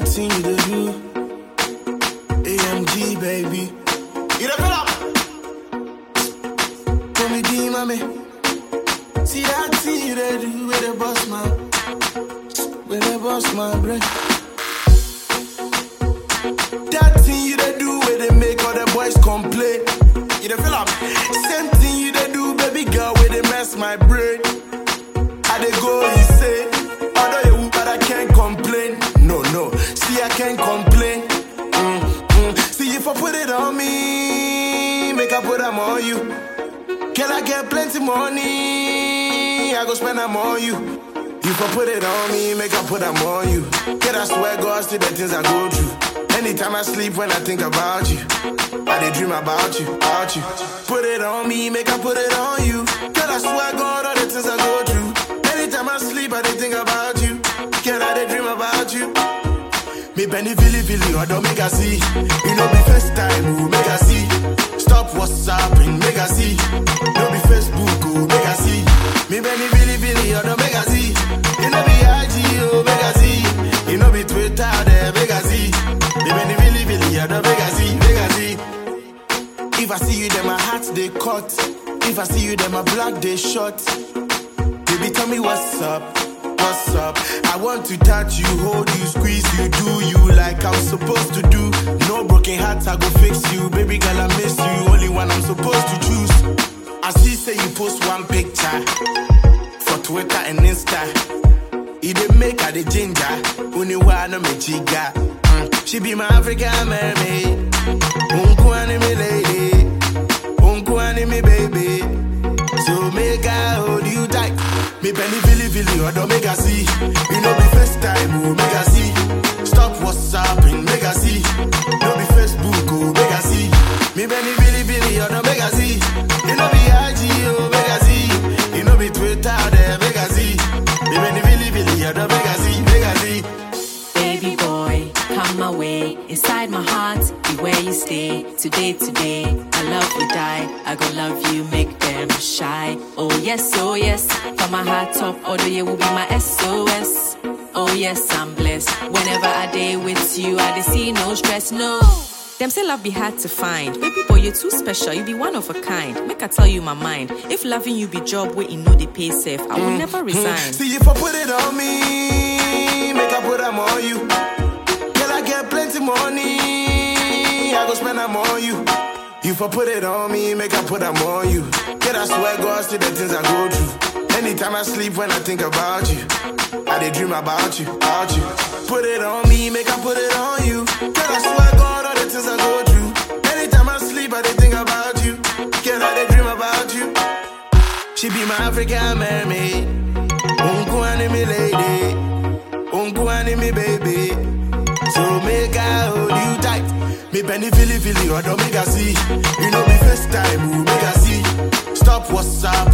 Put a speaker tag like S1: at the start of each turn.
S1: thing you do. AMG, baby. You the feel up? Call me D, mommy. See that thing you do with the boss, man. With the boss, man, bro. That thing you do where they make all the boys complain. You the feel up? Same thing you do, baby girl, where they mess my brain. I they go, he say, although you but I can't complain. No, see I can't complain. See if I put it on me, make I put them on you. Can I get plenty money? I go spend them on you. If I put it on me, make I put them on you. Can I swear God to the things I go through? Anytime I sleep when I think about you, I dey dream about you, about you. Put it on me, make I put it on you. Can I swear God all the things I go through? Anytime I sleep, I dey think about you. Can I dey dream about you? Me Benny Vili, or don't make I see. You know be first time, oh, make I see. Stop WhatsApping, make I see. No be Facebook, oh, make I see. Me Benny Vili, or don't make I see. You know be IG, oh, make I see. You know be Twitter, there, make I see. Me Benny Vili, or don't make I see, make I see. If I see you, then my heart they cut. If I see you, then my blood they shot. Baby, tell me what's up. What's up? I want to touch you, hold you, squeeze you, do you like I'm supposed to do. No broken hearts, I go fix you. Baby girl, I miss you, only one I'm supposed to choose. I see say you post one picture for Twitter and Insta. It dey make her the ginger, only one of me chiga. She be my African mermaid. Unku anime lady, unku anime baby. So make I hold you tight. Me Benny Vili, or don't make I see. You know be first time, oh, make I see. Stop WhatsApping, make I see. No be Facebook, oh, make I see. Me Benny Vili, or don't make I see. You know be IG, oh, make I see. You know be Twitter, there, make I see. Me Benny Vili, or don't make I see, make I see.
S2: Baby boy, come my way. Inside my heart, be where you stay. Today, I love you, die. I gon' love you, make them shy. Oh yes, from my heart top, although you will be my SOS. Oh yes, I'm blessed. Whenever I day with you, I dey see no stress, no. Them say love be hard to find. Baby boy, you're too special, you be one of a kind. Make I tell you my mind. If loving you be job where you know they pay safe, I will never resign.
S1: See if I put it on me, make I put them on you. Can I get plenty money? I go spend them on you. If I put it on me, make I put them on you. Can I swear God to the things I go through? Anytime I sleep when I think about you, I dey dream about you, about you. Put it on me, make I put it on you. Can I swear God all the things I go through? Anytime I sleep, I dey think about you. Can I dey dream about you? She be my African mermaid. Unku anime lady, unku anime baby. So make I hold you tight. Me Benny Vili, or don't make I see. You know be first time, oh, make I see. Stop WhatsApp.